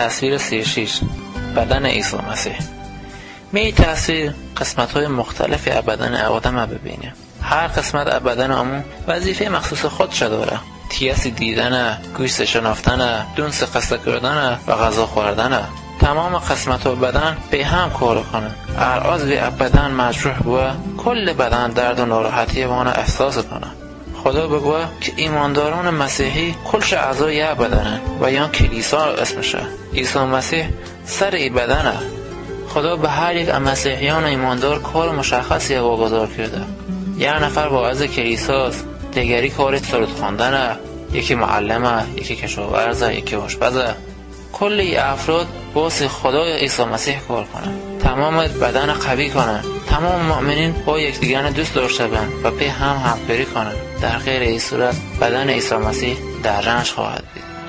تصویر 36 بدن عیسی مسیح. می تصویر قسمت‌های مختلفی از بدن آدم ببینیم. هر قسمت از بدن امون وظیفه مخصوص خودش داره. تیاسی دیدن، گوشت شنافتن، دونس قصه کردن و غذا خوردن. تمام قسمت‌های بدن به هم کار کنه. هر عضوی از بدن مجروح بوده کل بدن درد و ناراحتی وانه احساس کنه. خدا بگوه که ایمانداران مسیحی کلش اعضای یک بدنن و یا کلیسا اسمشه. عیسی مسیح سر این بدنه. خدا به هر یک از مسیحیان ایماندار کار مشخصی واگذار کرده. یک نفر واعظ کلیساست، دیگری کار سرود خواندنه، یکی معلمه، یکی کشاورزه، یکی آشپزه. کل این افراد واسه خدای عیسی مسیح کار کنن، تمام بدن قوی کنن، تمام مؤمنین با یکدیگر دوست داشته باشن و به هم همکاری کنن. در غیر این صورت بدن عیسی مسیح در رنج خواهد بود.